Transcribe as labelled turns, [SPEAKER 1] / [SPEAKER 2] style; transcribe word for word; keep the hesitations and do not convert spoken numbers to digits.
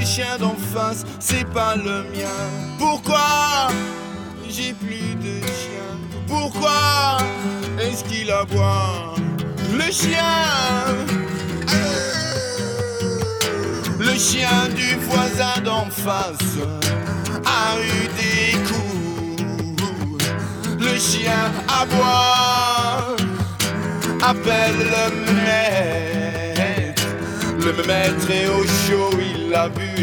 [SPEAKER 1] chien d'en face, c'est pas le mien. Pourquoi j'ai plus de chien? Pourquoi est-ce qu'il aboie? Le chien, le chien du voisin d'en face a eu des coups. Le chien aboie, appelle le maître. Le maître est au chaud, il l'a vu.